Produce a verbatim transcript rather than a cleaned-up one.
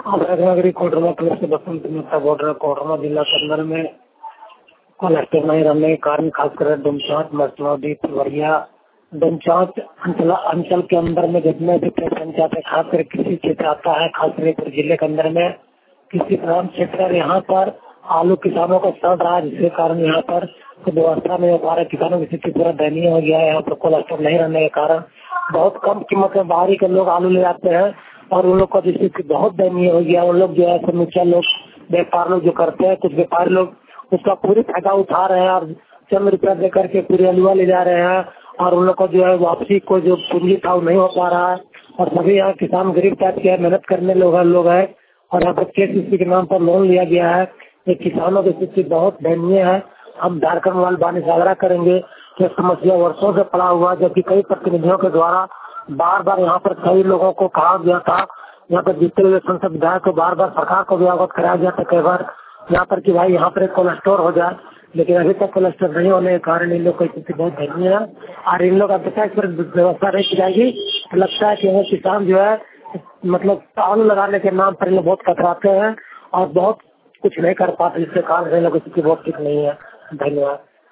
Ratnagiri Koderma collector से बसंत मेहता बोल रहा कोडरमा जिला के अंदर में कलेक्टर नहीं रहने के कारण खासकर डुमचांच मसनौदी फुलवरिया डुमचांच अंचल अंचल के अंदर में जितने भी पंचायत है खासकर कृषि क्षेत्र आता है खासकर जिले के अंदर में कृषि ग्राम क्षेत्र यहाँ पर आलू किसानों को सड़ रहा है जिसके कारण यहाँ पर व्यवस्था नहीं हो पा रहा किसानों की स्थिति पूरा दयनीय हो गया है। यहाँ पर कलेक्टर नहीं रहने के कारण बहुत कम कीमत में बाहरी के लोग आलू ले जाते हैं और उन लोग का स्थिति बहुत दयनीय हो गया। उन लोग जो है समूचा लोग व्यापार लोग जो करते हैं कुछ व्यापारी लोग उसका पूरी फायदा उठा रहे हैं और चंद रुपया दे करके पूरी अलुआ ले जा रहे हैं और उन लोग को जो है वापसी को जो पूंजी था वो नहीं हो पा रहा है और सभी यहाँ किसान गरीब टाइप के मेहनत करने लोग लोग है और यहाँ पर केसीसी के नाम पर लोन लिया गया है। ये किसानों की स्थिति बहुत दयनीय है। हम झारखंड वाले बानी सागरा करेंगे कि समस्या वर्षों से पड़ा हुआ है जबकि कई प्रतिनिधियों के द्वारा बार बार यहाँ पर कई लोगों को कहा गया था यहाँ पर जीते हुए संसद विधायक को बार बार सरकार को भी अवगत कराया गया था कई बार यहाँ पर कि भाई यहाँ पर एक कोल्ड स्टोर हो जाए लेकिन अभी तक कोल्ड स्टोर नहीं होने के कारण इन लोग की स्थिति बहुत दयनीय है और इन लोग अब तक इस पर व्यवस्था नहीं की जाएगी तो लगता है कि वो किसान जो है मतलब आलू लगाने के नाम पर लोग बहुत कतराते हैं और बहुत कुछ नहीं कर पाते जिसके कारण इन लोगों की स्थिति बहुत ठीक नहीं है। धन्यवाद।